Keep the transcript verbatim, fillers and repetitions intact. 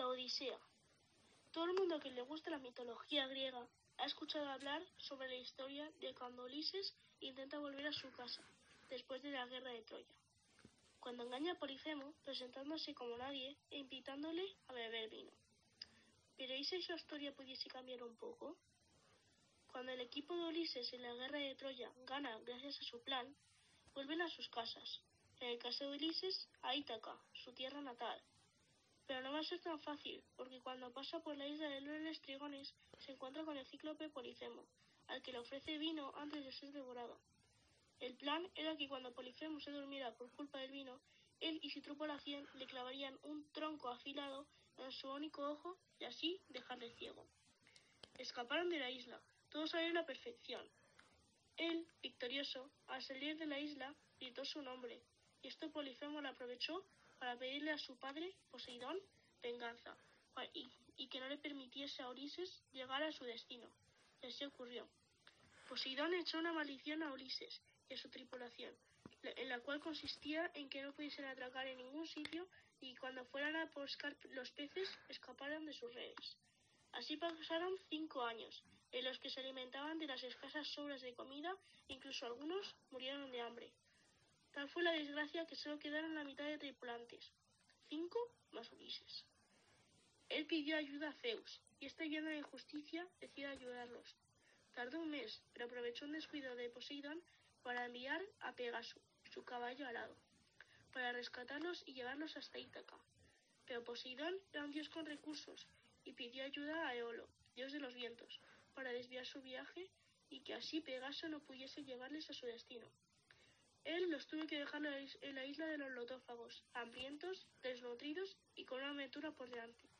La Odisea. Todo el mundo que le gusta la mitología griega ha escuchado hablar sobre la historia de cuando Ulises intenta volver a su casa después de la guerra de Troya, cuando engaña a Polifemo presentándose como nadie e invitándole a beber vino. Pero ¿y si esa historia pudiese cambiar un poco? Cuando el equipo de Ulises en la guerra de Troya gana gracias a su plan, vuelven a sus casas, en el caso de Ulises a Ítaca, su tierra natal. Pero no va a ser tan fácil, porque cuando pasa por la isla de los Estrigones se encuentra con el cíclope Polifemo, al que le ofrece vino antes de ser devorado. El plan era que cuando Polifemo se durmiera por culpa del vino, él y su tripulación le clavarían un tronco afilado en su único ojo y así dejarle ciego. Escaparon de la isla, todo salió a la perfección. Él, victorioso, al salir de la isla, gritó su nombre, y esto Polifemo lo aprovechó para pedirle a su padre, Poseidón, venganza, y, y que no le permitiese a Ulises llegar a su destino. Y así ocurrió. Poseidón echó una maldición a Ulises y a su tripulación, en la cual consistía en que no pudiesen atracar en ningún sitio y cuando fueran a pescar los peces escaparan de sus redes. Así pasaron cinco años, en los que se alimentaban de las escasas sobras de comida e incluso algunos murieron de hambre. Tal fue la desgracia que solo quedaron la mitad de tripulantes, cinco más Ulises. Él pidió ayuda a Zeus, y este lleno de justicia decidió ayudarlos. Tardó un mes, pero aprovechó un descuido de Poseidón para enviar a Pegaso, su caballo alado, para rescatarlos y llevarlos hasta Ítaca. Pero Poseidón era un dios con recursos, y pidió ayuda a Eolo, dios de los vientos, para desviar su viaje y que así Pegaso no pudiese llevarles a su destino. Él los tuvo que dejar en la isla de los lotófagos, hambrientos, desnutridos y con una aventura por delante.